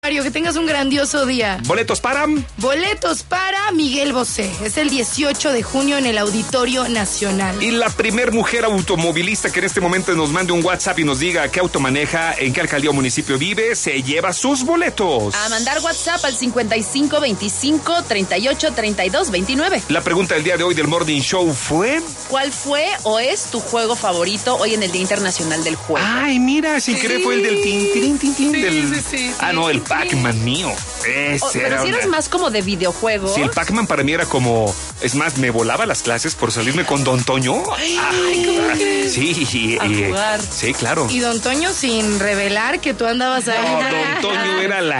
Mario, que tengas un grandioso día. Boletos para Miguel Bosé. Es el 18 de junio en el Auditorio Nacional. Y la primer mujer automovilista que en este momento nos mande un WhatsApp y nos diga qué auto maneja, en qué alcaldía o municipio vive, se lleva sus boletos. A mandar WhatsApp al 55 25 38 32 29. La pregunta del día de hoy del Morning Show fue... ¿Cuál fue o es tu juego favorito hoy en el Día Internacional del Juego? Ay, mira, sin querer fue el del tin. Sí, No, el Pac-Man mío. Pero si eres más como de videojuegos. Sí, el Pac-Man para mí era como... Es más, me volaba las clases por salirme con Don Toño. ¿cómo crees? Sí, A jugar. sí, claro. Y Don Toño sin revelar que tú andabas ahí. No, Don Toño era la